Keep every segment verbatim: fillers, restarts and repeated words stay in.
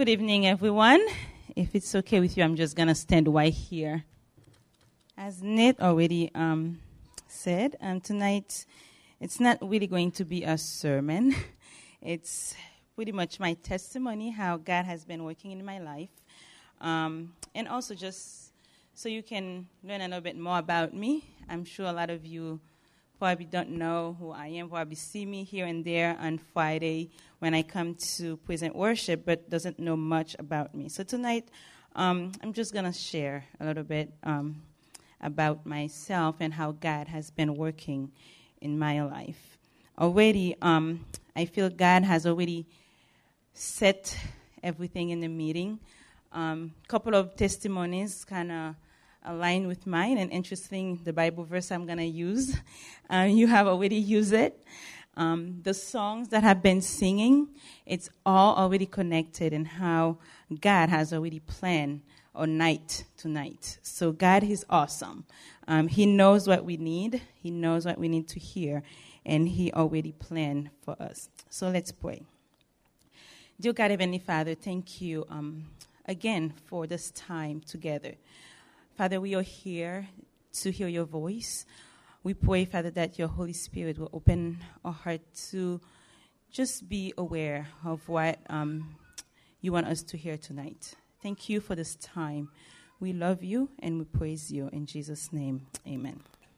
Good evening, everyone. If it's okay with you, I'm just going to stand right here. As Nate already um, said, um, tonight it's not really going to be a sermon. It's pretty much my testimony, how God has been working in my life. Um, and also just so you can learn a little bit more about me. I'm sure a lot of you probably don't know who I am, probably see me here and there on Friday when I come to present worship, but doesn't know much about me. So tonight, um, I'm just going to share a little bit um, about myself and how God has been working in my life. Already, um, I feel God has already set everything in the meeting. A um, couple of testimonies kind of align with mine, and interesting, the Bible verse I'm going to use, uh, you have already used it. Um, the songs that have been singing, it's all already connected in how God has already planned our night tonight. So God is awesome. Um, he knows what we need. He knows what we need to hear, and He already planned for us. So let's pray. Dear God, Heavenly Father, thank you um, again for this time together. Father, we are here to hear your voice. We pray, Father, that your Holy Spirit will open our heart to just be aware of what um, you want us to hear tonight. Thank you for this time. We love you and we praise you. In Jesus' name, amen.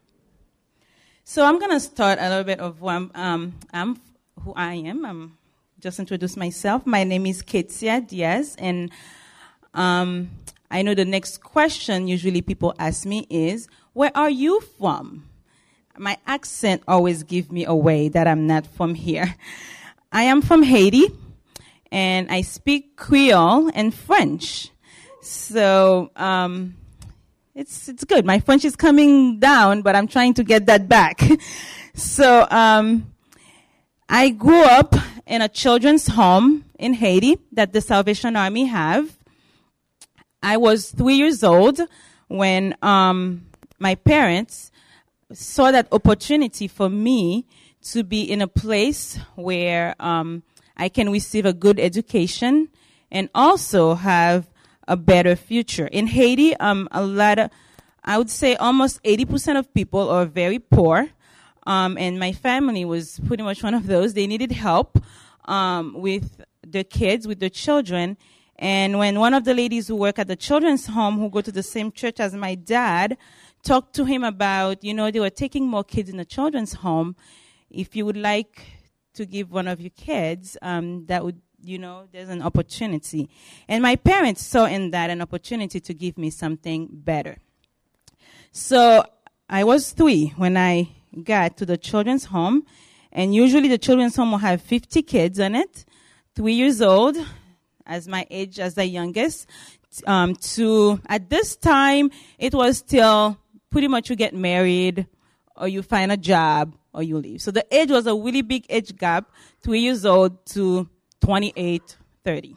So I'm going to start a little bit of who I'm, um, I'm, who I am. I'm just introduce myself. My name is Ketia Diaz, and um, I know the next question usually people ask me is, where are you from? My accent always gives me away that I'm not from here. I am from Haiti, and I speak Creole and French. So um, it's it's good. My French is coming down, but I'm trying to get that back. So um, I grew up in a children's home in Haiti that the Salvation Army have. I was three years old when um, my parents saw that opportunity for me to be in a place where um, I can receive a good education and also have a better future. In Haiti, um, a lot of, I would say almost eighty percent of people are very poor, um, and my family was pretty much one of those. They needed help um, with their kids, with their children. And when one of the ladies who work at the children's home, who go to the same church as my dad, talked to him about, you know, they were taking more kids in the children's home. If you would like to give one of your kids, um, that would, you know, there's an opportunity. And my parents saw in that an opportunity to give me something better. So I was three when I got to the children's home. And usually the children's home will have fifty kids in it, three years old, as my age as the youngest. Um, to, at this time, it was still pretty much you get married or you find a job or you leave. So the age was a really big age gap, three years old to twenty-eight, thirty.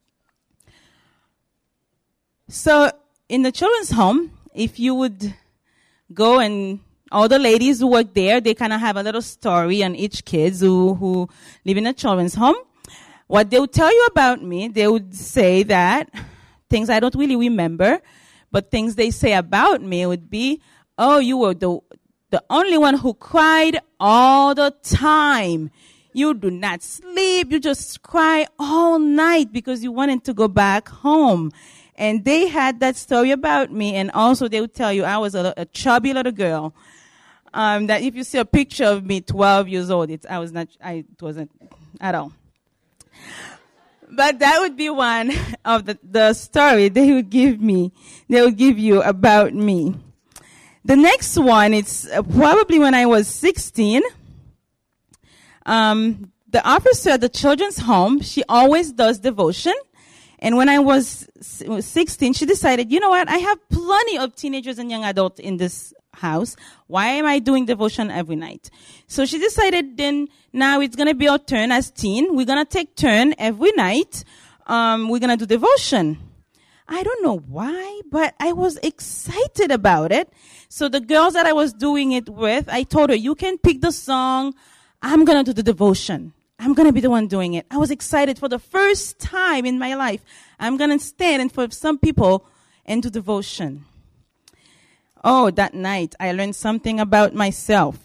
So in the children's home, if you would go and all the ladies who work there, they kind of have a little story on each kids who, who live in a children's home. What they would tell you about me, they would say that things I don't really remember, but things they say about me would be, oh, you were the the only one who cried all the time. You do not sleep. You just cry all night because you wanted to go back home. And they had that story about me, and also they would tell you I was a, a chubby little girl. Um, that if you see a picture of me, twelve years old, it's, I was not, I it wasn't at all. But that would be one of the, the story they would give me, they would give you about me. The next one, it's uh, probably when I was sixteen. Um, the officer at the children's home, she always does devotion. And when I was sixteen, she decided, you know what, I have plenty of teenagers and young adults in this house. Why am I doing devotion every night? So she decided then now it's going to be our turn as teen. We're going to take turn every night. Um, we're going to do devotion. I don't know why, but I was excited about it. So the girls that I was doing it with, I told her, you can pick the song. I'm going to do the devotion. I'm going to be the one doing it. I was excited for the first time in my life. I'm going to stand and for some people and do devotion. Oh, that night I learned something about myself.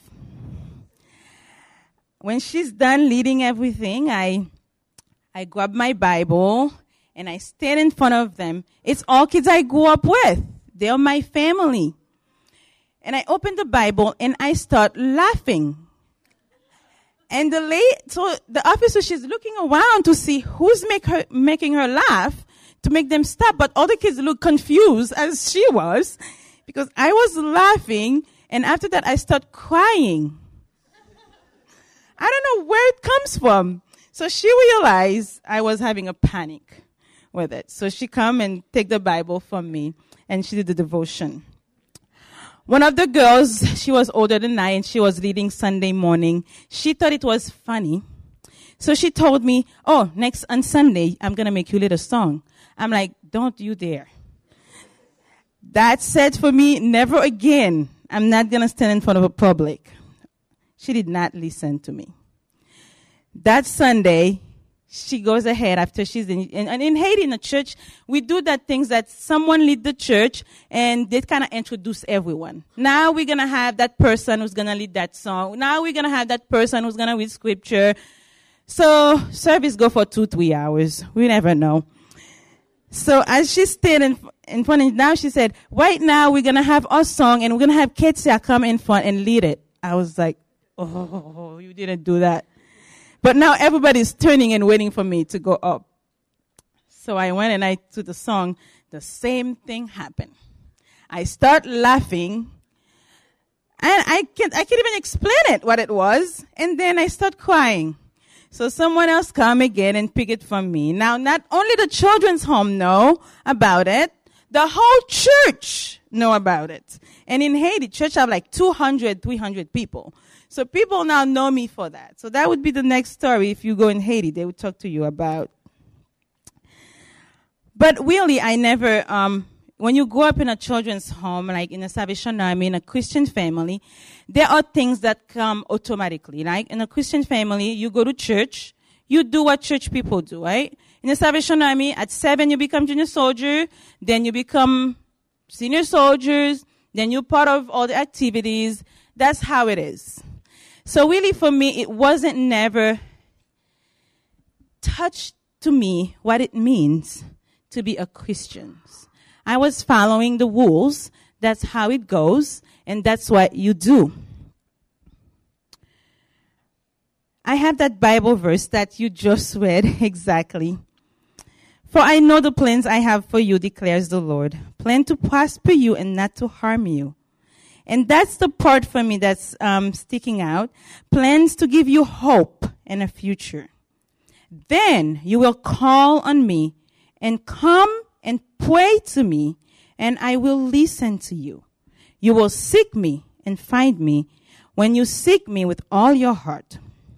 When she's done leading everything, I I grab my Bible and I stand in front of them. It's all kids I grew up with. They're my family. And I open the Bible and I start laughing. And the lady, so the officer, she's looking around to see who's make her, making her laugh to make them stop. But all the kids look confused as she was because I was laughing. And after that, I start crying. I don't know where it comes from. So she realized I was having a panic with it. So she come and take the Bible from me and she did the devotion. One of the girls, she was older than I and she was leading Sunday morning. She thought it was funny. So she told me, oh, next on Sunday, I'm going to make you lead a song. I'm like, don't you dare. That said for me, never again. I'm not going to stand in front of a public. She did not listen to me. That Sunday, she goes ahead after she's in, in, and in Haiti, in the church, we do that things that someone lead the church and they kind of introduce everyone. Now we're going to have that person who's going to lead that song. Now we're going to have that person who's going to read scripture. So service go for two, three hours. We never know. So as she stayed in, in front, and now she said, right now we're going to have our song and we're going to have Ketsia come in front and lead it. I was like, oh, you didn't do that. But now everybody's turning and waiting for me to go up. So I went and I did the song. The same thing happened. I start laughing. And I can't, I can't even explain it, what it was. And then I start crying. So someone else come again and pick it from me. Now, not only the children's home know about it, the whole church know about it. And in Haiti, church have like two hundred, three hundred people. So people now know me for that. So that would be the next story. If you go in Haiti, they would talk to you about. But really, I never, um, when you grow up in a children's home, like in a Salvation Army, in a Christian family, there are things that come automatically. Like in a Christian family, you go to church, you do what church people do, right? In the Salvation Army, at seven, you become junior soldier, then you become senior soldiers, then you're part of all the activities. That's how it is. So really for me, it wasn't never touched to me what it means to be a Christian. I was following the rules. That's how it goes, and that's what you do. I have that Bible verse that you just read exactly. For I know the plans I have for you, declares the Lord. Plan to prosper you and not to harm you. And that's the part for me that's um, sticking out. Plans to give you hope and a future. Then you will call on me and come and pray to me, and I will listen to you. You will seek me and find me when you seek me with all your heart.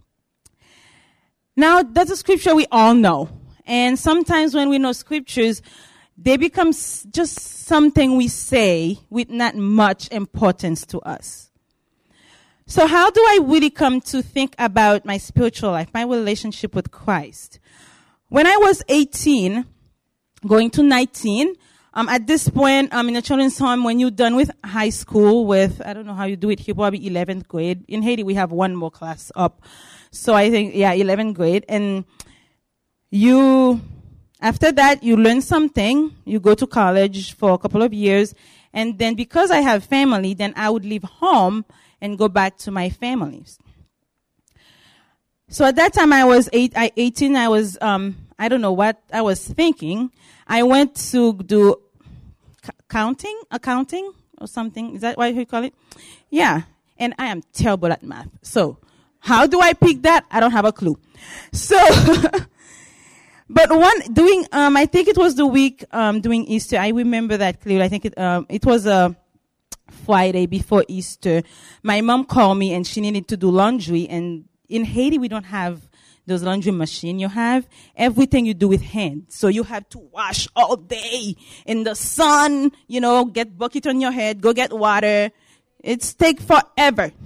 Now, that's a scripture we all know. And sometimes when we know scriptures, they become just something we say with not much importance to us. So how do I really come to think about my spiritual life, my relationship with Christ? When I was eighteen, going to nineteen, um, at this point, um, in a children's home, when you're done with high school with, I don't know how you do it here, probably eleventh grade. In Haiti, we have one more class up. So I think, yeah, eleventh grade. And you... After that, you learn something, you go to college for a couple of years, and then because I have family, then I would leave home and go back to my families. So at that time I was eight, I, eighteen, I was, um, I don't know what I was thinking. I went to do c- counting, accounting or something. Is that what you call it? Yeah. And I am terrible at math. So how do I pick that? I don't have a clue. So... But one doing, um, I think it was the week um, doing Easter. I remember that clearly. I think it um, it was a Friday before Easter. My mom called me and she needed to do laundry. And in Haiti, we don't have those laundry machine. You have everything you do with hand. So you have to wash all day in the sun. You know, get bucket on your head, go get water. It's take forever.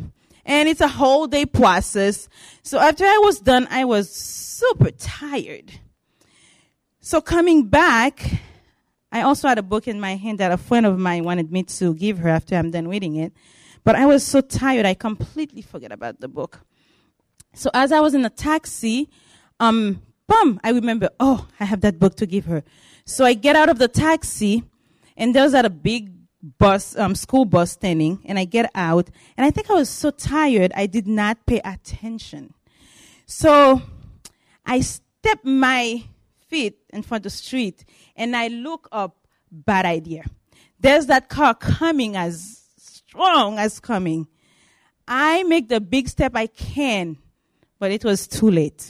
And it's a whole day process. So after I was done, I was super tired. So coming back, I also had a book in my hand that a friend of mine wanted me to give her after I'm done reading it. But I was so tired, I completely forgot about the book. So as I was in a taxi, um, boom, I remember, oh, I have that book to give her. So I get out of the taxi, and there was at a big bus, um, school bus standing, and I get out, and I think I was so tired, I did not pay attention. So I stepped my feet in front of the street, and I look up, bad idea. There's that car coming as strong as coming. I make the big step I can, but it was too late.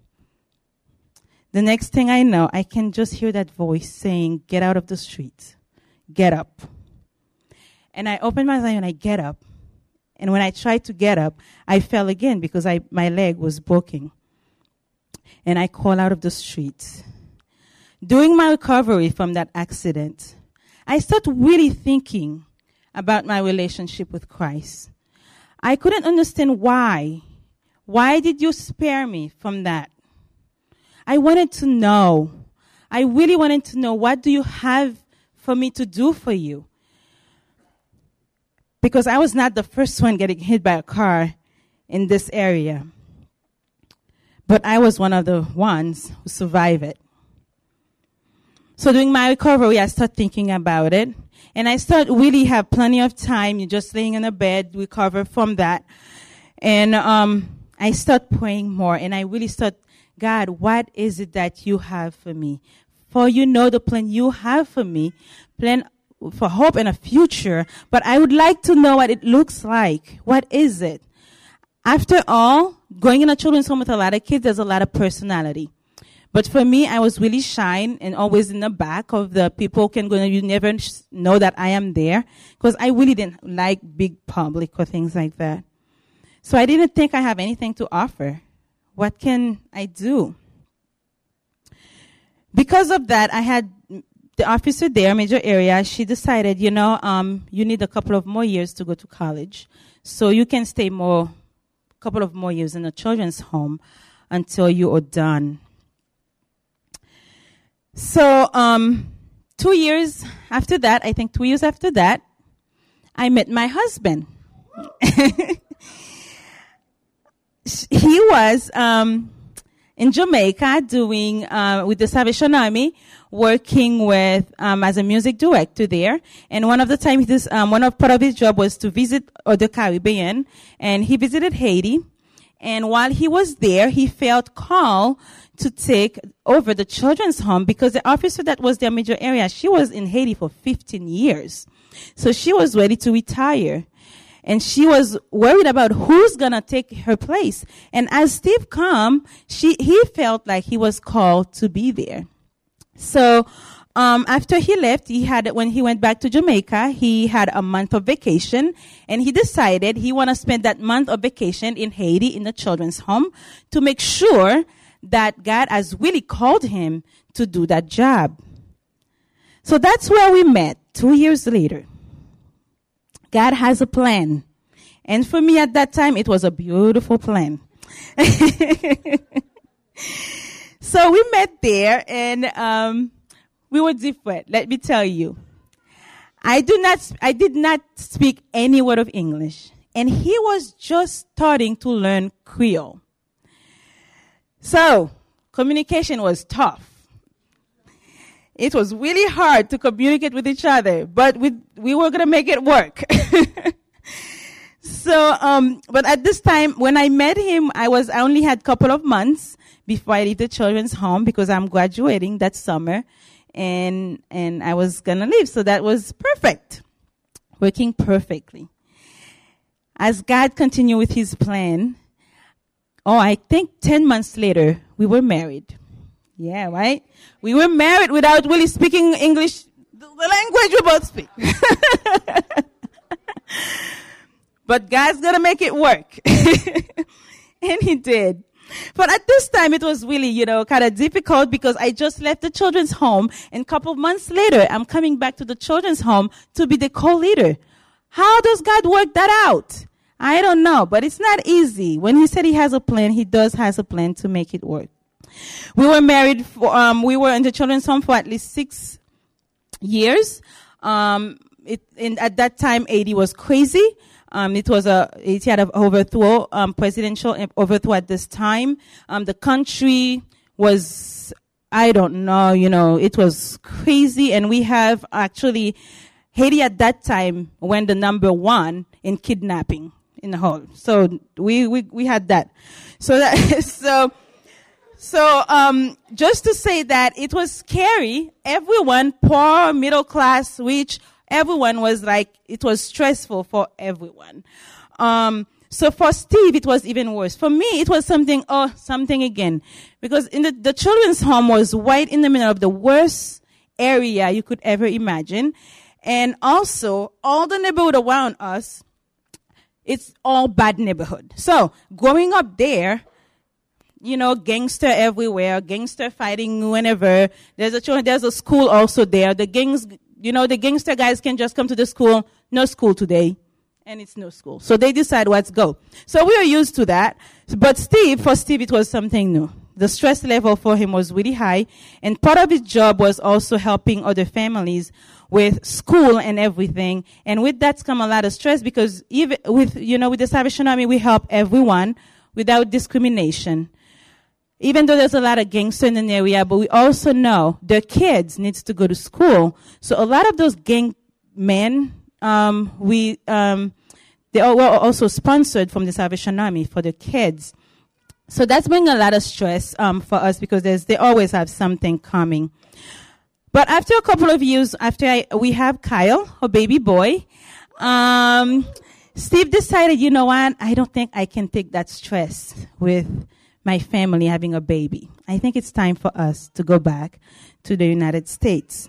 The next thing I know, I can just hear that voice saying, get out of the street. Get up. And I open my eyes and I get up. And when I tried to get up, I fell again because I, my leg was broken. And I crawled out of the street. During my recovery from that accident, I started really thinking about my relationship with Christ. I couldn't understand why. Why did you spare me from that? I wanted to know. I really wanted to know, what do you have for me to do for you? Because I was not the first one getting hit by a car in this area. But I was one of the ones who survived it. So during my recovery, I started thinking about it. And I started really have plenty of time. You're just laying in a bed, recover from that. And um, I started praying more. And I really started, God, what is it that you have for me? For you know the plan you have for me, plan for hope and a future. But I would like to know what it looks like. What is it? After all, going in a children's home with a lot of kids, there's a lot of personality. But for me, I was really shy and always in the back of the people can go, you never know that I am there. Because I really didn't like big public or things like that. So I didn't think I have anything to offer. What can I do? Because of that, I had the officer there, major area, she decided, you know, um, you need a couple of more years to go to college. So you can stay more, a couple of more years in a children's home until you are done. So, um, two years after that, I think two years after that, I met my husband. He was, um, in Jamaica doing, uh, with the Salvation Army, working with, um, as a music director there. And one of the times, this, um, one of part of his job was to visit uh, the Caribbean, and he visited Haiti. And while he was there, he felt called to take over the children's home because the officer that was their major area, she was in Haiti for fifteen years. So she was ready to retire. And she was worried about who's going to take her place. And as Steve come, she, he felt like he was called to be there. So, um, after he left, he had, when he went back to Jamaica, he had a month of vacation, and he decided he want to spend that month of vacation in Haiti in the children's home to make sure that God has really called him to do that job. So that's where we met two years later. God has a plan. And for me at that time, it was a beautiful plan. So we met there, and um, we were different, let me tell you. I do not, I did not speak any word of English. And he was just starting to learn Creole. So, communication was tough. It was really hard to communicate with each other, but we, we were going to make it work. So, um, but at this time, when I met him, I was, I only had a couple of months before I leave the children's home because I'm graduating that summer. And, and I was gonna leave. So that was perfect. Working perfectly. As God continued with his plan, oh, I think ten months later, we were married. Yeah, right? We were married without really speaking English, the language we both speak. But God's gonna make it work. And he did. But at this time, it was really, you know, kind of difficult because I just left the children's home, and a couple of months later, I'm coming back to the children's home to be the co-leader. How does God work that out? I don't know, but it's not easy. When he said he has a plan, he does has a plan to make it work. We were married for, um, we were in the children's home for at least six years. Um, it, in, at that time, Haiti was crazy. Um, it was a, it had an overthrow, um, presidential overthrow at this time. Um, the country was, I don't know, you know, it was crazy. And we have actually, Haiti at that time went the number one in kidnapping in the whole. So we, we, we had that. So that, so, so, um, just to say that it was scary. Everyone, poor, middle class, rich, everyone was like, it was stressful for everyone. Um, so for Steve, it was even worse. For me, it was something, oh, something again. Because in the, the children's home was right in the middle of the worst area you could ever imagine. And also, all the neighborhood around us, it's all bad neighborhood. So, growing up there, you know, gangster everywhere, gangster fighting whenever. There's a there's a school also there. The gangs, you know, the gangster guys can just come to the school. No school today. And it's no school. So they decide let's go. So we are used to that. But Steve, for Steve, it was something new. The stress level for him was really high. And part of his job was also helping other families with school and everything. And with that's come a lot of stress because even with, you know, with the Salvation Army, we help everyone without discrimination. Even though there's a lot of gangsters in the area, but we also know their kids needs to go to school. So a lot of those gang men, um, we, um, they all were also sponsored from the Salvation Army for the kids. So that's bringing a lot of stress, um, for us because there's, they always have something coming. But after a couple of years, after I, we have Kyle, a baby boy, um, Steve decided, you know what, I don't think I can take that stress with my family having a baby. I think it's time for us to go back to the United States.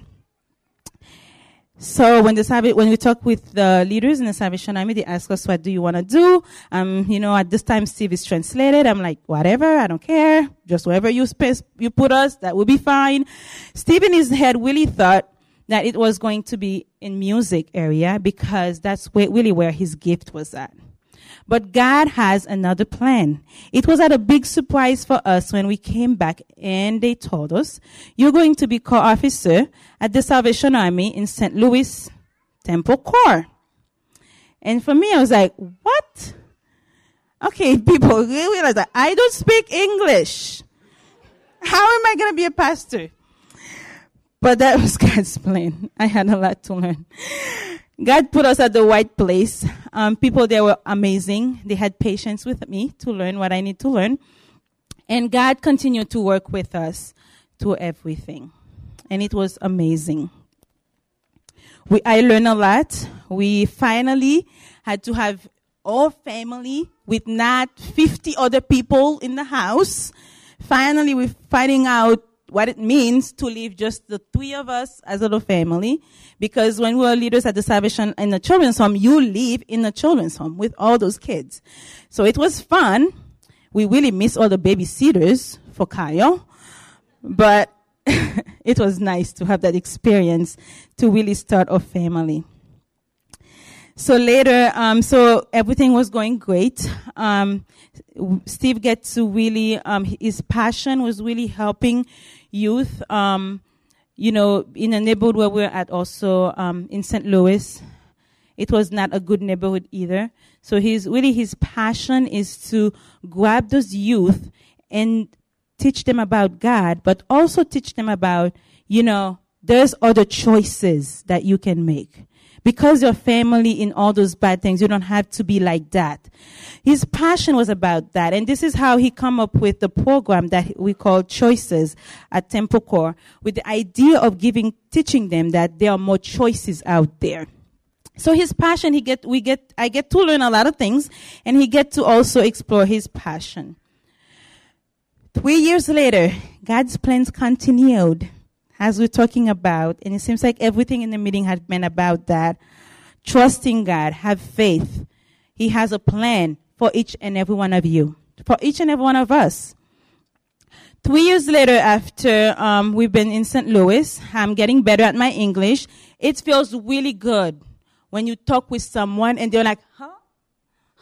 So when the when we talk with the leaders in the Salvation Army, they ask us, what do you want to do? Um, you know, at this time, Steve is translated. I'm like, whatever, I don't care. Just wherever you space you put us, that will be fine. Steve in his head really thought that it was going to be in music area because that's where, really where his gift was at. But God has another plan. It was at a big surprise for us when we came back and they told us, you're going to be corps officer at the Salvation Army in Saint Louis Temple Corps. And for me, I was like, what? Okay, people realize that I don't speak English. How am I going to be a pastor? But that was God's plan. I had a lot to learn. God put us at the right place. Um, people there were amazing. They had patience with me to learn what I need to learn. And God continued to work with us through everything. And it was amazing. We, I learned a lot. We finally had to have all family with not fifty other people in the house. Finally, we're finding out what it means to leave just the three of us as a little family. Because when we were leaders at the Salvation in the children's home, you live in the children's home with all those kids. So it was fun. We really miss all the babysitters for Kyle. But it was nice to have that experience to really start a family. So later, um, so everything was going great. Um, Steve gets to really, um, his passion was really helping youth, um, you know, in a neighborhood where we're at also, um, in Saint Louis. It was not a good neighborhood either. So his, really his passion is to grab those youth and teach them about God, but also teach them about, you know, there's other choices that you can make. Because your family in all those bad things, you don't have to be like that. His passion was about that. And this is how he come up with the program that we call Choices at Temple Corps, with the idea of giving, teaching them that there are more choices out there. So his passion, he get, we get, I get to learn a lot of things, and he get to also explore his passion. Three years later, God's plans continued. As we're talking about, and it seems like everything in the meeting had been about that. Trusting God, have faith. He has a plan for each and every one of you, for each and every one of us. Three years later, after um, we've been in Saint Louis, I'm getting better at my English. It feels really good when you talk with someone and they're like, huh?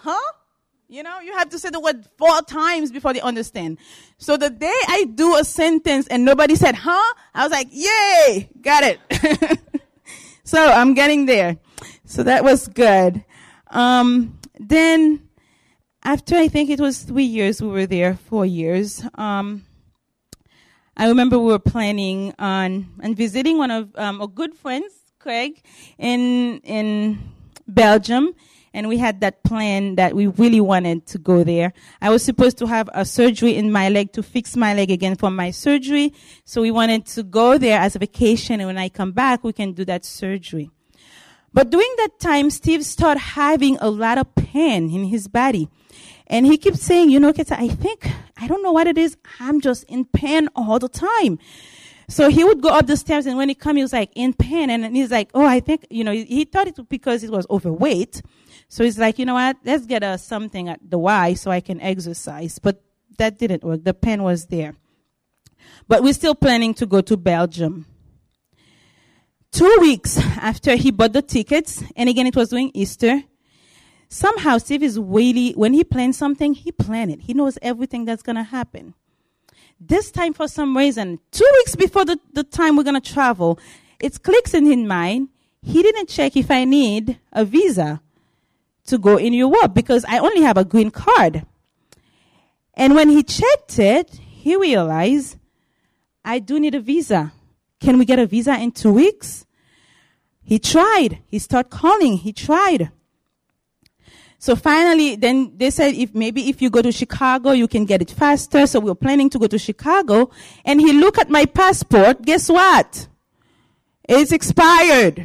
huh? You know, you have to say the word four times before they understand. So the day I do a sentence and nobody said, huh? I was like, yay, got it. So I'm getting there. So that was good. Um, then after I think it was three years, we were there, four years. Um, I remember we were planning on, on visiting one of um, our good friends, Craig, in in Belgium. And we had that plan that we really wanted to go there. I was supposed to have a surgery in my leg to fix my leg again from my surgery. So we wanted to go there as a vacation. And when I come back, we can do that surgery. But during that time, Steve started having a lot of pain in his body. And he keeps saying, you know, Keta, I think, I don't know what it is. I'm just in pain all the time. So he would go up the stairs, and when he come, he was like in pain. And he's like, oh, I think, you know, he, he thought it was because he was overweight. So he's like, you know what, let's get us something at the Y so I can exercise. But that didn't work. The pain was there. But we're still planning to go to Belgium. Two weeks after he bought the tickets, and again, it was during Easter, somehow Steve is really, when he plans something, he plans it. He knows everything that's going to happen. This time, for some reason, two weeks before the, the time we're going to travel, it clicks in his mind. He didn't check if I need a visa to go in Europe because I only have a green card. And when he checked it, he realized, I do need a visa. Can we get a visa in two weeks? He tried. He started calling. He tried. So finally, then they said, if maybe if you go to Chicago, you can get it faster. So we were planning to go to Chicago. And he looked at my passport. Guess what? It's expired.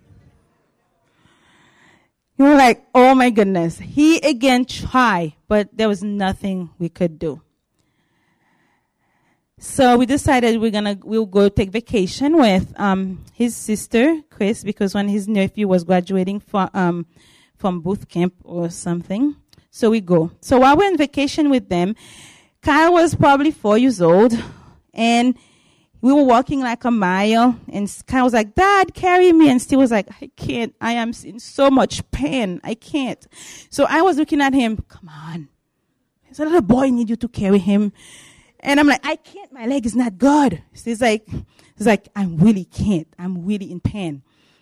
You were like, oh my goodness. He again tried, but there was nothing we could do. So we decided we're gonna we'll go take vacation with um his sister Chris, because when his nephew was graduating from um from boot camp or something. So we go. So while we're on vacation with them, Kyle was probably four years old, and we were walking like a mile, and Kyle was like, Dad, carry me. And Steve was like, I can't. I am in so much pain. I can't. So I was looking at him. Come on. He's a little boy. Need you to carry him. And I'm like, I can't. My leg is not good. So he's like, he's like, I really can't. I'm really in pain.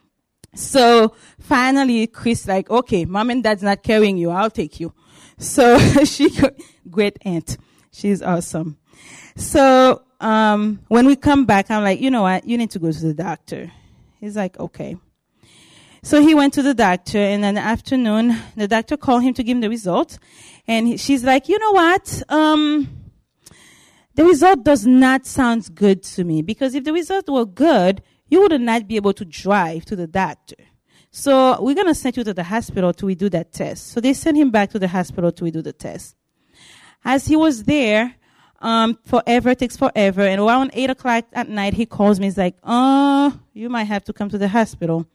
So finally, Chris like, okay, Mom and Dad's not carrying you. I'll take you. So she, great aunt. She's awesome. So um, when we come back, I'm like, you know what? You need to go to the doctor. He's like, okay. So he went to the doctor, and in the afternoon, the doctor called him to give him the result. And he, she's like, you know what? Um, the result does not sound good to me, because if the result were good, you would not be able to drive to the doctor. So we're going to send you to the hospital to redo that test. So they sent him back to the hospital to redo the test. As he was there, um, forever takes forever. And around eight o'clock at night, he calls me. He's like, oh, you might have to come to the hospital.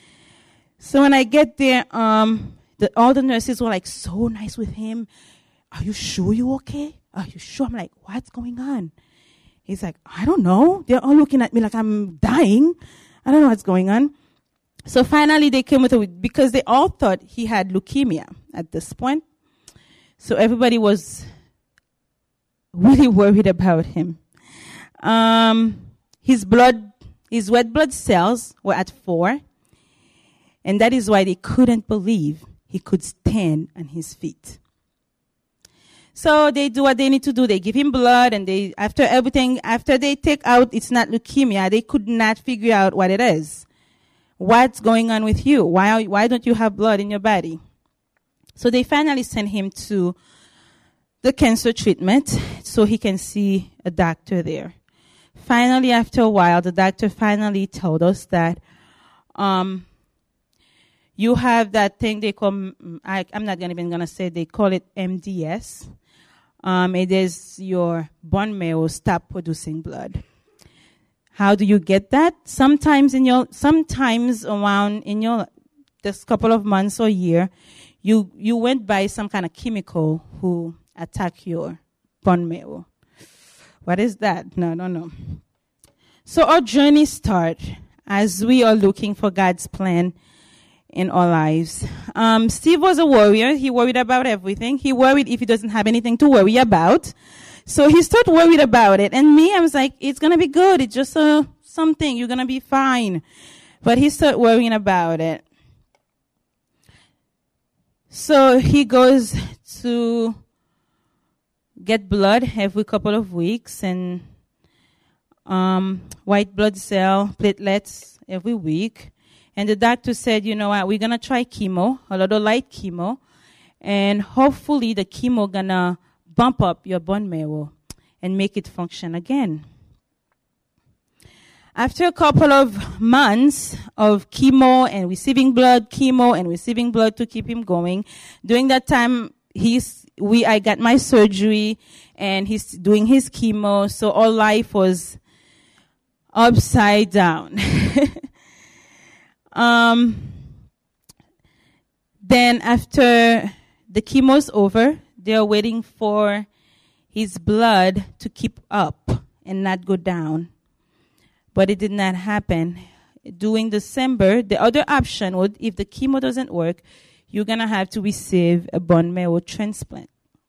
So when I get there, um, the, all the nurses were like so nice with him. Are you sure you're okay? Are you sure? I'm like, what's going on? He's like, I don't know. They're all looking at me like I'm dying. I don't know what's going on. So finally they came with it because they all thought he had leukemia at this point. So everybody was really worried about him. Um, his blood, his red blood cells were at four. And that is why they couldn't believe he could stand on his feet. So they do what they need to do. They give him blood, and they, after everything, after they take out it's not leukemia, they could not figure out what it is. What's going on with you? Why, why don't you have blood in your body? So they finally sent him to the cancer treatment so he can see a doctor there. Finally, after a while, the doctor finally told us that um, you have that thing they call, I, I'm not even going to say, they call it M D S. Um, it is your bone marrow stop producing blood. How do you get that? Sometimes in your, sometimes around in your, this couple of months or year, you, you went by some kind of chemical who attack your bone marrow. What is that? No, no, no. So our journey starts as we are looking for God's plan in our lives. Um, Steve was a worrier. He worried about everything. He worried if he doesn't have anything to worry about. So he started worried about it. And me, I was like, it's going to be good. It's just a, something. You're going to be fine. But he started worrying about it. So he goes to get blood every couple of weeks and um, white blood cell platelets every week. And the doctor said, you know what, we're going to try chemo, a little light chemo, and hopefully the chemo going to bump up your bone marrow and make it function again. After a couple of months of chemo and receiving blood, chemo and receiving blood to keep him going, during that time, he's, we, I got my surgery and he's doing his chemo, so all life was upside down. um, then after the chemo's over, they're waiting for his blood to keep up and not go down. But it did not happen. During December, the other option would, if the chemo doesn't work, you're going to have to receive a bone marrow transplant.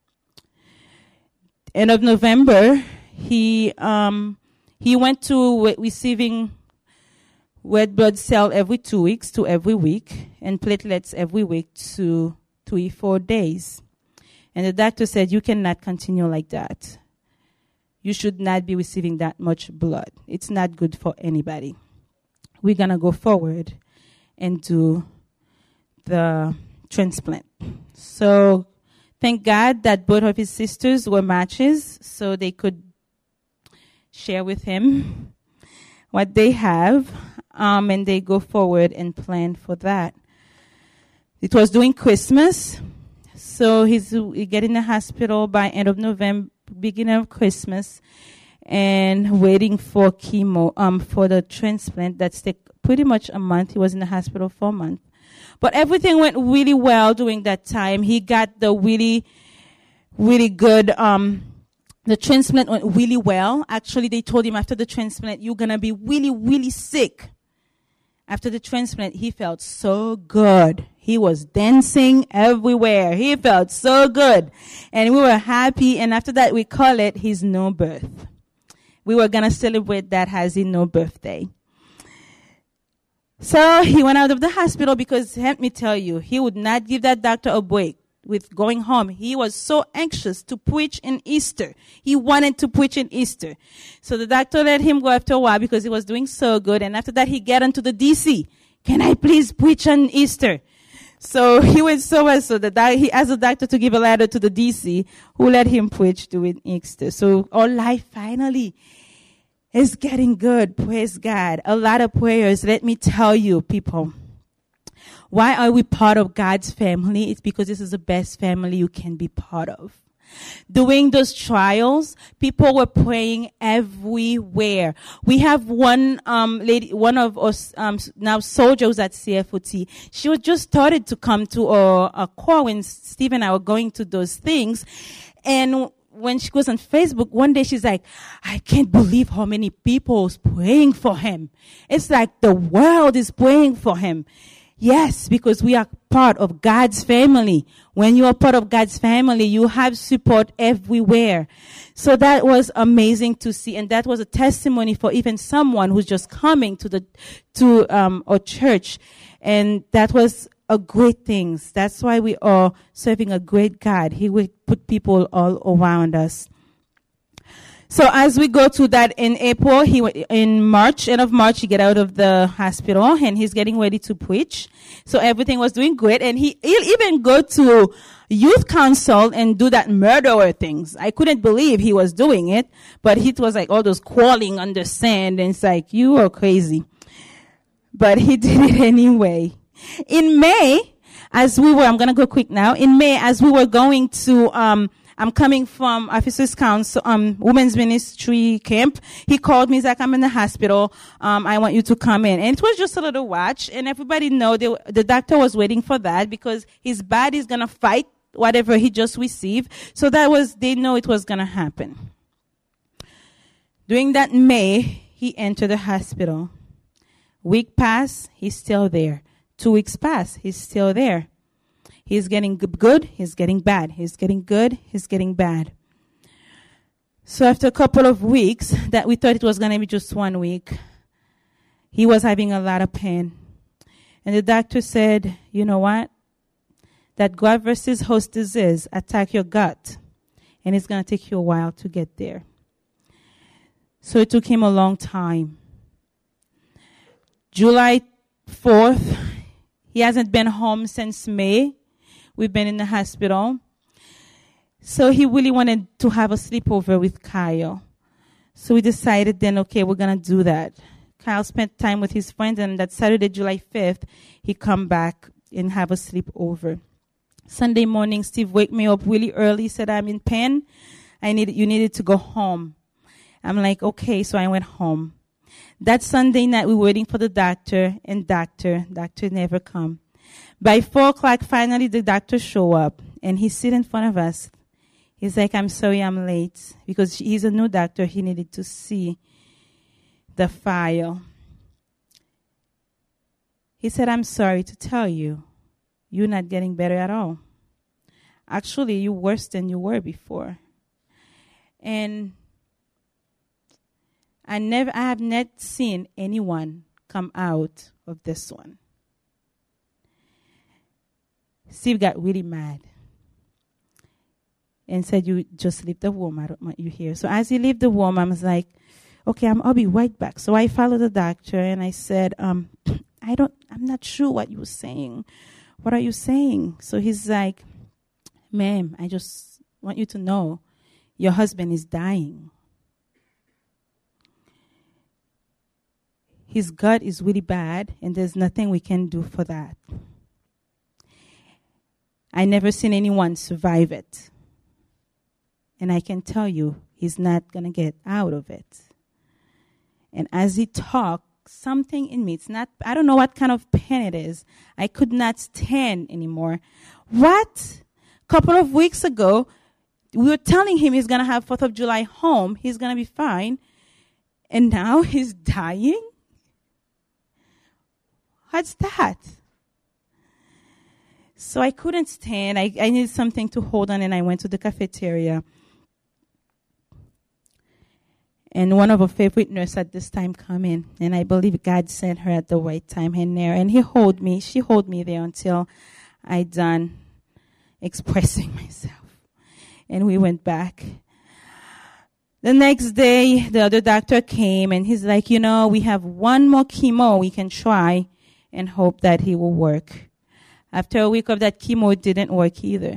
End of November, he um, he went to re- receiving red blood cell every two weeks to every week, and platelets every week to three, four days. And the doctor said, you cannot continue like that. You should not be receiving that much blood. It's not good for anybody. We're going to go forward and do the transplant. So thank God that both of his sisters were matches so they could share with him what they have, um, and they go forward and plan for that. It was during Christmas, so he's he get in the hospital by end of November, beginning of Christmas, and waiting for chemo, um, for the transplant. That's take pretty much a month. He was in the hospital for a month. But everything went really well during that time. He got the really, really good, um, the transplant went really well. Actually, they told him after the transplant, you're going to be really, really sick. After the transplant, he felt so good. He was dancing everywhere. He felt so good. And we were happy. And after that, we call it his no birth. We were going to celebrate that as his no birthday. So he went out of the hospital because, let me tell you, he would not give that doctor a break with going home. He was so anxious to preach in Easter. He wanted to preach in Easter. So the doctor let him go after a while because he was doing so good. And after that, he got into the D C. Can I please preach on Easter? So he went so well. So the doc- he asked the doctor to give a letter to the D C who let him preach during Easter. So our life finally is getting good. Praise God. A lot of prayers. Let me tell you, people. Why are we part of God's family? It's because this is the best family you can be part of. During those trials, people were praying everywhere. We have one um lady, one of us um now soldiers at C F O T. She was just started to come to a, a call when Steve and I were going to those things, and when she goes on Facebook, one day she's like, I can't believe how many people is praying for him. It's like the world is praying for him. Yes, because we are part of God's family. When you are part of God's family, you have support everywhere. So that was amazing to see. And that was a testimony for even someone who's just coming to the, to, um, our church. And that was a great thing. That's why we are serving a great God. He will put people all around us. So as we go to that in April, he in March, end of March, he get out of the hospital and he's getting ready to preach. So everything was doing great, and he he'll even go to youth council and do that murderer things. I couldn't believe he was doing it, but it was like all those crawling on the sand, and it's like, you are crazy. But he did it anyway. In May, as we were, I'm gonna go quick now. In May, as we were going to um. I'm coming from Officers Council, um, Women's Ministry Camp. He called me, he's like, I'm in the hospital. Um, I want you to come in. And it was just a little watch. And everybody know they, the doctor was waiting for that because his body's going to fight whatever he just received. So that was, they know it was going to happen. During that May, he entered the hospital. Week passed, he's still there. Two weeks pass. He's still there. He's getting good. He's getting bad. He's getting good. He's getting bad. So after a couple of weeks, that we thought it was going to be just one week, he was having a lot of pain. And the doctor said, you know what? That graft versus host disease attack your gut. And it's going to take you a while to get there. So it took him a long time. July fourth, he hasn't been home since May. We've been in the hospital. So he really wanted to have a sleepover with Kyle. So we decided then, okay, we're going to do that. Kyle spent time with his friends, and that Saturday, July fifth, he come back and have a sleepover. Sunday morning, Steve wake me up really early, said, I'm in pain. I need, you needed to go home. I'm like, okay, so I went home. That Sunday night, we were waiting for the doctor, and doctor, doctor never come. By four o'clock, finally, the doctor show up, and he sit in front of us. He's like, I'm sorry I'm late, because he's a new doctor. He needed to see the file. He said, I'm sorry to tell you, you're not getting better at all. Actually, you're worse than you were before. And I never, I have not seen anyone come out of this one. Steve got really mad and said, you just leave the room. I don't want you here. So as he left the room, I was like, okay, I'm, I'll be right back. So I followed the doctor and I said, um, I don't, I'm not sure what you were saying. What are you saying? So he's like, ma'am, I just want you to know your husband is dying. His gut is really bad, and there's nothing we can do for that. I never seen anyone survive it. And I can tell you, he's not going to get out of it. And as he talked, something in me, it's not, I don't know what kind of pain it is. I could not stand anymore. What? A couple of weeks ago, we were telling him he's going to have fourth of July home. He's going to be fine. And now he's dying? What's that? So I couldn't stand. I, I needed something to hold on, and I went to the cafeteria. And one of our favorite nurses at this time come in, and I believe God sent her at the right time in there. And he hold me. She hold me there until I done expressing myself. And we went back. The next day, the other doctor came, and he's like, you know, we have one more chemo we can try and hope that he will work. After a week of that chemo, it didn't work either.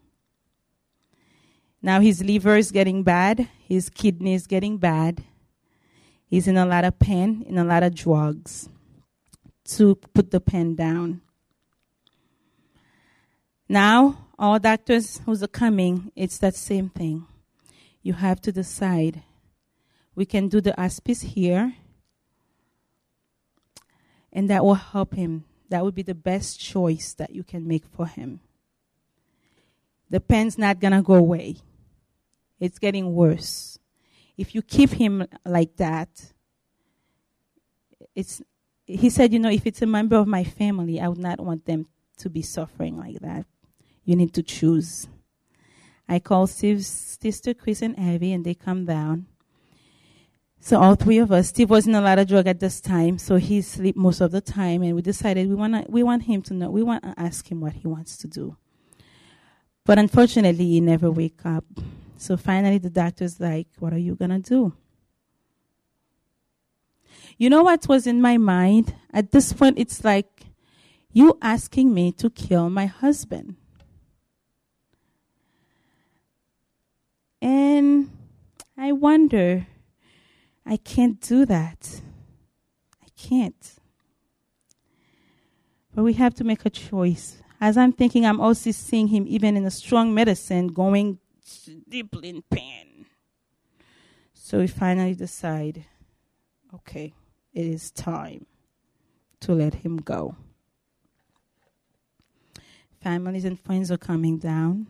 Now his liver is getting bad. His kidney is getting bad. He's in a lot of pain, in a lot of drugs to put the pain down. Now, all doctors who are coming, it's that same thing. You have to decide. We can do the hospice here, and that will help him. That would be the best choice that you can make for him. The pain's not going to go away. It's getting worse. If you keep him like that, it's, he said, you know, if it's a member of my family, I would not want them to be suffering like that. You need to choose. I called Steve's sister, Chris and Abby, and they come down. So all three of us, Steve was in a lot of drug at this time, so he sleep most of the time, and we decided we want we want him to know, we want to ask him what he wants to do. But unfortunately, he never wake up. So finally, the doctor's like, what are you going to do? You know what was in my mind? At this point, it's like, you asking me to kill my husband. And I wonder, I can't do that. I can't. But we have to make a choice. As I'm thinking, I'm also seeing him even in a strong medicine going deeply in pain. So we finally decide, okay, it is time to let him go. Families and friends are coming down.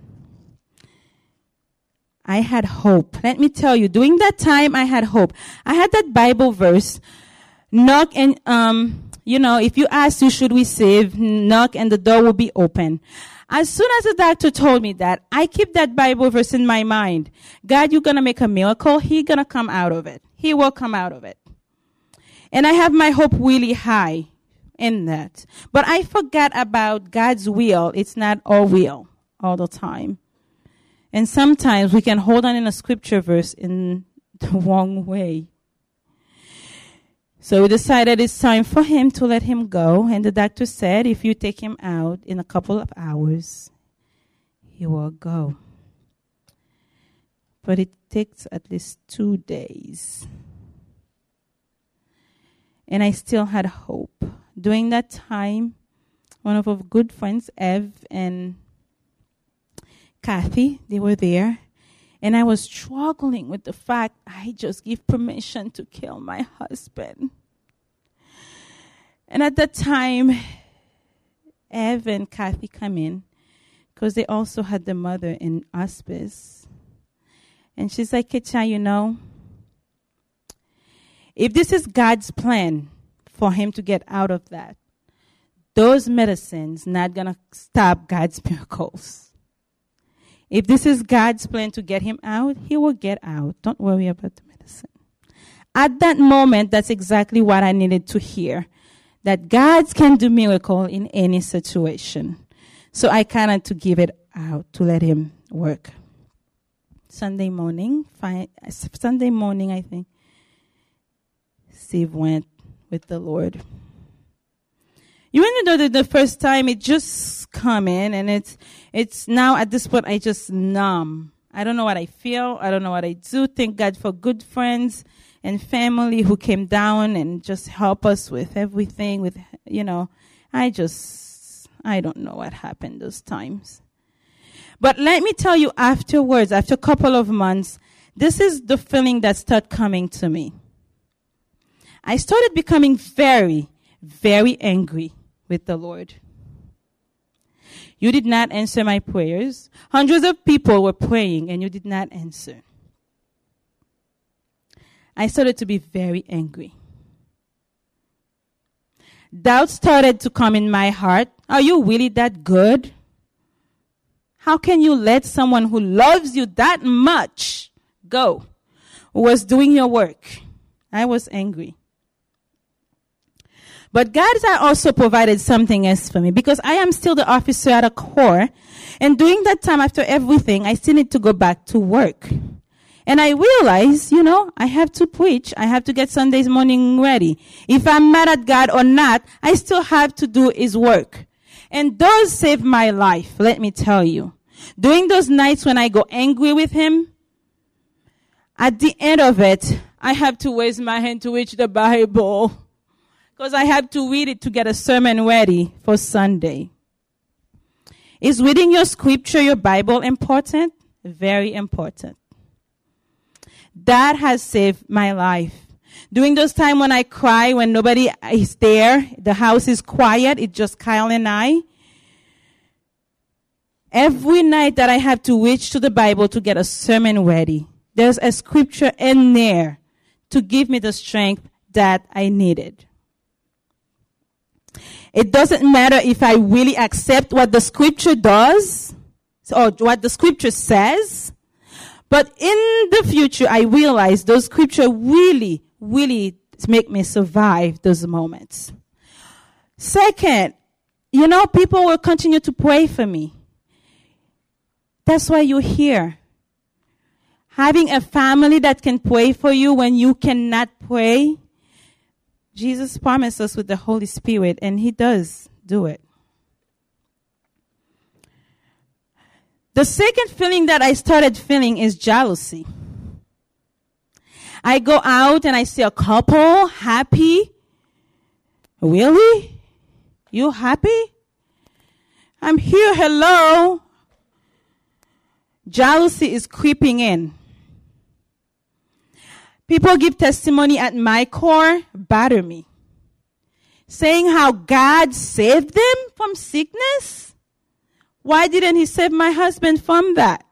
I had hope. Let me tell you, during that time, I had hope. I had that Bible verse, knock and um, You know, if you ask, who should we save? Knock and the door will be open. As soon as the doctor told me that, I keep that Bible verse in my mind. God, you're going to make a miracle. He's going to come out of it. He will come out of it. And I have my hope really high in that. But I forgot about God's will. It's not our will all the time. And sometimes we can hold on in a scripture verse in the wrong way. So we decided it's time for him to let him go. And the doctor said, if you take him out in a couple of hours, he will go. But it takes at least two days. And I still had hope. During that time, one of our good friends, Ev and Kathy, they were there. And I was struggling with the fact I just give permission to kill my husband. And at that time, Ev and Kathy come in because they also had the mother in hospice. And she's like, Ketia, you know, if this is God's plan for him to get out of that, those medicines not going to stop God's miracles. If this is God's plan to get him out, he will get out. Don't worry about the medicine. At that moment, that's exactly what I needed to hear. That God can do miracle in any situation. So I kind of to give it out, to let him work. Sunday morning, fine, Sunday morning, I think, Steve went with the Lord. You want to know that the first time it just come in and it's it's now at this point I just numb. I don't know what I feel. I don't know what I do. Thank God for good friends and family who came down and just help us with everything. With you know, I just I don't know what happened those times. But let me tell you, afterwards, after a couple of months, this is the feeling that started coming to me. I started becoming very, very angry with the Lord. You did not answer my prayers. Hundreds of people were praying and you did not answer. I started to be very angry. Doubt started to come in my heart. Are you really that good? How can you let someone who loves you that much go, who was doing your work? I was angry. But God has also provided something else for me because I am still the officer at a core. And during that time, after everything, I still need to go back to work. And I realize, you know, I have to preach. I have to get Sunday's morning ready. If I'm mad at God or not, I still have to do his work. And those saved my life, let me tell you. During those nights when I go angry with him, at the end of it, I have to raise my hand to reach the Bible. Because I have to read it to get a sermon ready for Sunday. Is reading your scripture, your Bible, important? Very important. That has saved my life. During those times when I cry, when nobody is there, the house is quiet, it's just Kyle and I. Every night that I have to reach to the Bible to get a sermon ready, there's a scripture in there to give me the strength that I needed. It doesn't matter if I really accept what the scripture does or what the scripture says. But in the future, I realize those scriptures really, really make me survive those moments. Second, you know, people will continue to pray for me. That's why you're here. Having a family that can pray for you when you cannot pray. Jesus promised us with the Holy Spirit, and he does do it. The second feeling that I started feeling is jealousy. I go out and I see a couple happy. Really? You happy? I'm here, hello. Jealousy is creeping in. People give testimony at my core, batter me. Saying how God saved them from sickness? Why didn't he save my husband from that?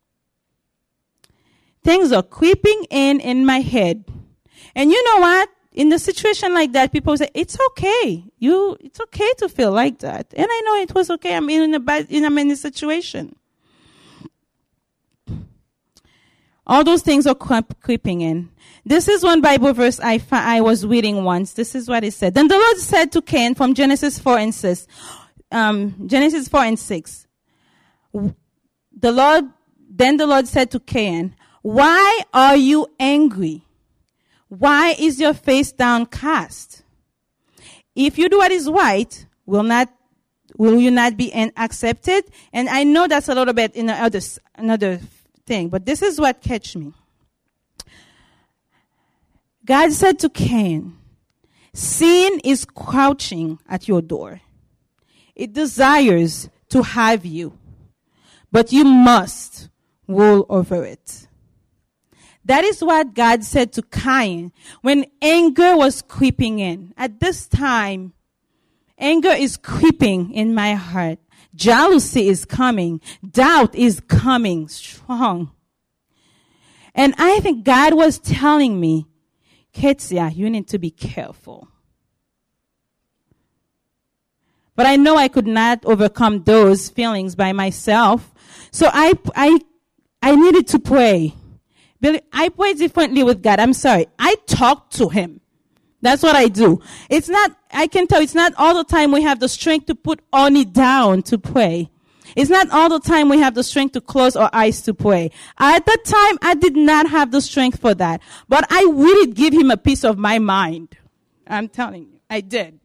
Things are creeping in in my head. And you know what? in a situation like that, people say, it's okay. You, it's okay to feel like that. And I know it was okay. I'm in a bad, in a many situation. All those things are creeping in. This is one Bible verse I I was reading once. This is what it said. Then the Lord said to Cain from Genesis four and six, um, Genesis four and six. The Lord, then the Lord said to Cain, why are you angry? Why is your face downcast? If you do what is right, will not, will you not be accepted? And I know that's a little bit in another, another thing, but this is what catch me. God said to Cain, sin is crouching at your door. It desires to have you, but you must rule over it. That is what God said to Cain when anger was creeping in. At this time, anger is creeping in my heart. Jealousy is coming. Doubt is coming strong. And I think God was telling me, Ketsia, you need to be careful. But I know I could not overcome those feelings by myself. So I, I, I needed to pray. I pray differently with God. I'm sorry. I talk to him. That's what I do. It's not, I can tell it's not all the time we have the strength to put Oni down to pray. It's not all the time we have the strength to close our eyes to pray. At that time, I did not have the strength for that. But I really give him a piece of my mind. I'm telling you, I did.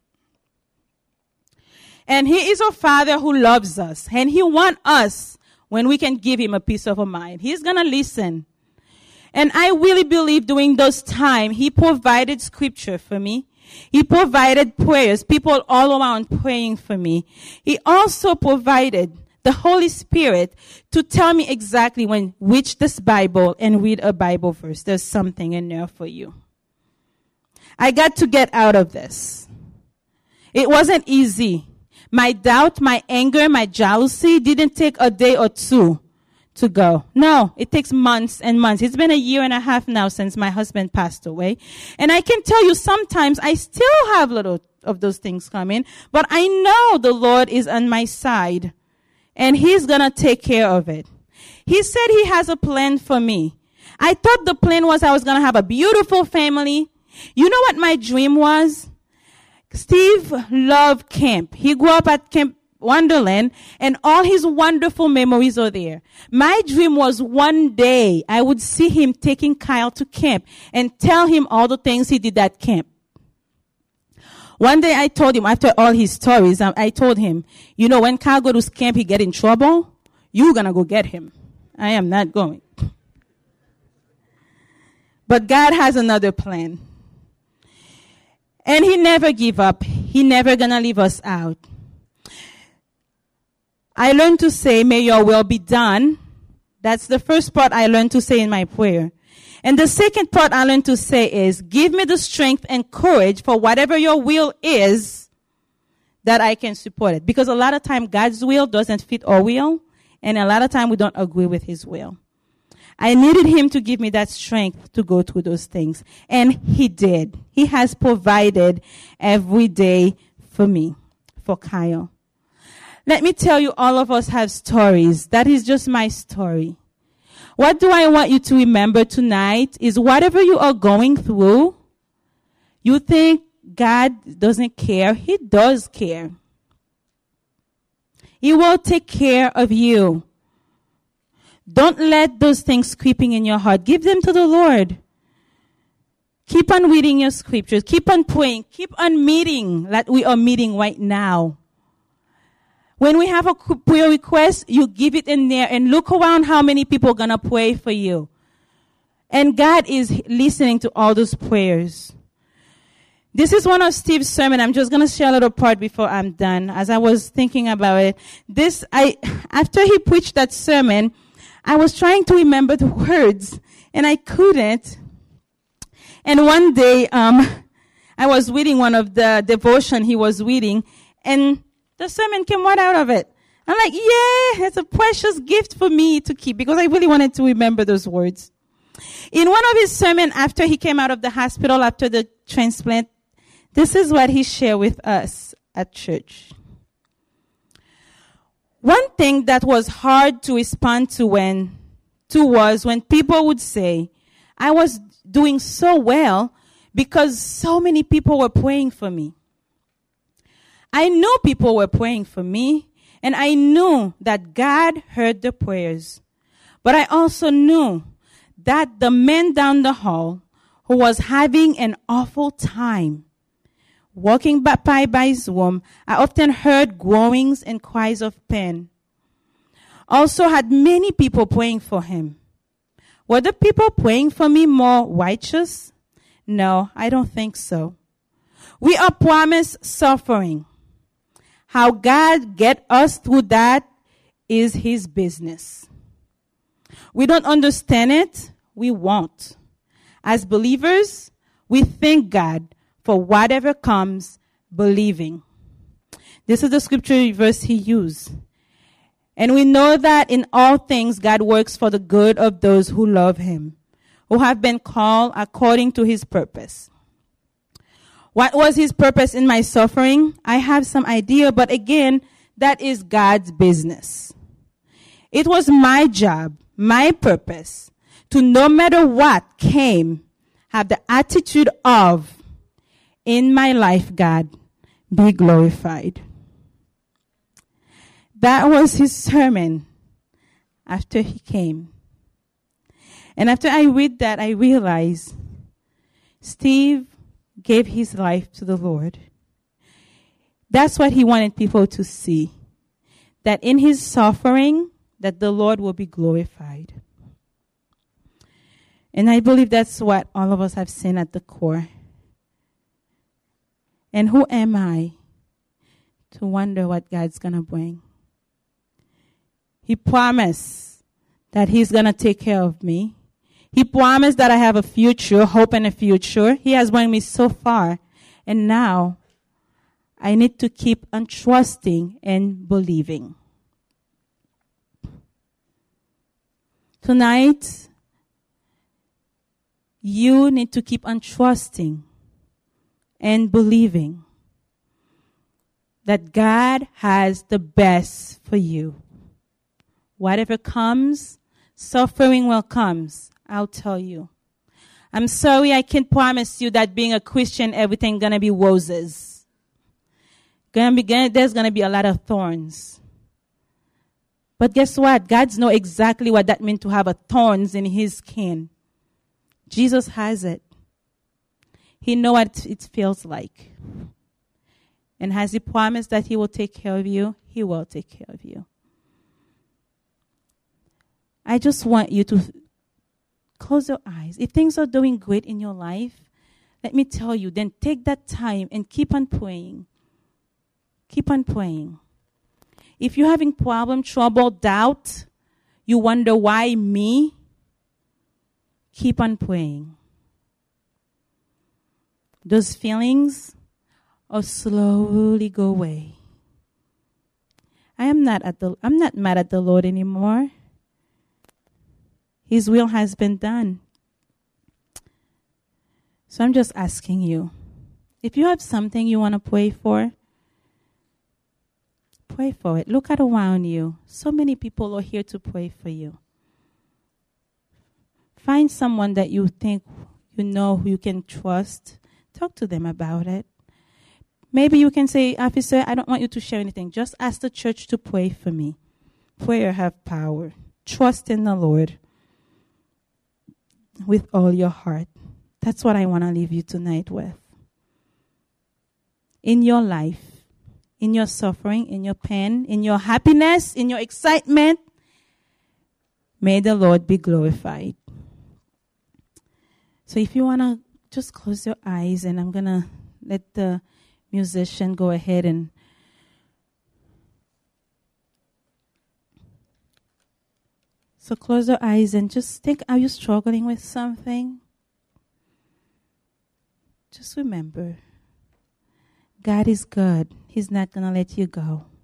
And he is a father who loves us. And he wants us when we can give him a piece of our mind. He's going to listen. And I really believe during those times, he provided scripture for me. He provided prayers, people all around praying for me. He also provided the Holy Spirit to tell me exactly when reach this Bible and read a Bible verse. There's something in there for you. I got to get out of this. It wasn't easy. My doubt, my anger, my jealousy didn't take a day or two to go. No, it takes months and months. It's been a year and a half now since my husband passed away. And I can tell you sometimes I still have little of those things coming, but I know the Lord is on my side and he's going to take care of it. He said he has a plan for me. I thought the plan was I was going to have a beautiful family. You know what my dream was? Steve loved camp. He grew up at Camp Wonderland, and all his wonderful memories are there. My dream was one day I would see him taking Kyle to camp and tell him all the things he did at camp. One day I told him, after all his stories, I told him, you know, when Kyle go to camp, he get in trouble, you're going to go get him. I am not going. But God has another plan. And he never give up. He never going to leave us out. I learned to say, may your will be done. That's the first part I learned to say in my prayer. And the second part I learned to say is, give me the strength and courage for whatever your will is that I can support it. Because a lot of time God's will doesn't fit our will. And a lot of time we don't agree with his will. I needed him to give me that strength to go through those things. And he did. He has provided every day for me, for Kyle. Let me tell you, all of us have stories. That is just my story. What do I want you to remember tonight is whatever you are going through, you think God doesn't care. He does care. He will take care of you. Don't let those things creeping in your heart. Give them to the Lord. Keep on reading your scriptures. Keep on praying. Keep on meeting like we are meeting right now. When we have a prayer request, you give it in there and look around how many people are going to pray for you. And God is listening to all those prayers. This is one of Steve's sermon. I'm just going to share a little part before I'm done. As I was thinking about it, this, I, after he preached that sermon, I was trying to remember the words and I couldn't. And one day, um, I was reading one of the devotion he was reading and the sermon came right out of it. I'm like, yeah, it's a precious gift for me to keep because I really wanted to remember those words. In one of his sermons after he came out of the hospital after the transplant, this is what he shared with us at church. One thing that was hard to respond to when to was when people would say, I was doing so well because so many people were praying for me. I knew people were praying for me, and I knew that God heard the prayers. But I also knew that the man down the hall who was having an awful time walking by by his room, I often heard groanings and cries of pain. Also had many people praying for him. Were the people praying for me more righteous? No, I don't think so. We are promised suffering. How God get us through that is his business. We don't understand it. We won't. As believers, we thank God for whatever comes, believing. This is the scripture verse he used. And we know that in all things God works for the good of those who love him, who have been called according to his purpose. What was his purpose in my suffering? I have some idea, but again, that is God's business. It was my job, my purpose, to no matter what came, have the attitude of, in my life, God, be glorified. That was his sermon after he came. And after I read that, I realized Steve gave his life to the Lord. That's what he wanted people to see. That in his suffering, that the Lord will be glorified. And I believe that's what all of us have seen at the core. And who am I to wonder what God's going to bring? He promised that he's going to take care of me. He promised that I have a future, hope and a future. He has brought me so far. And now I need to keep on trusting and believing. Tonight, you need to keep on trusting and believing that God has the best for you. Whatever comes, suffering will come, I'll tell you. I'm sorry I can't promise you that being a Christian, everything's going to be roses. Gonna be, gonna, there's going to be a lot of thorns. But guess what? God knows exactly what that means to have a thorns in his skin. Jesus has it. He knows what it feels like. And has he promised that he will take care of you? He will take care of you. I just want you to close your eyes. If things are doing great in your life, let me tell you, then take that time and keep on praying. Keep on praying. If you're having problem, trouble, doubt, you wonder why me, keep on praying. Those feelings will slowly go away. I am not at the I'm not mad at the Lord anymore. His will has been done. So I'm just asking you, if you have something you want to pray for, pray for it. Look at around you. So many people are here to pray for you. Find someone that you think you know who you can trust. Talk to them about it. Maybe you can say, officer, I don't want you to share anything. Just ask the church to pray for me. Prayer have power. Trust in the Lord with all your heart. That's what I want to leave you tonight with. In your life, in your suffering, in your pain, in your happiness, in your excitement, may the Lord be glorified. So if you want to just close your eyes, and I'm going to let the musician go ahead and so close your eyes and just think, are you struggling with something? Just remember, God is good. He's not going to let you go.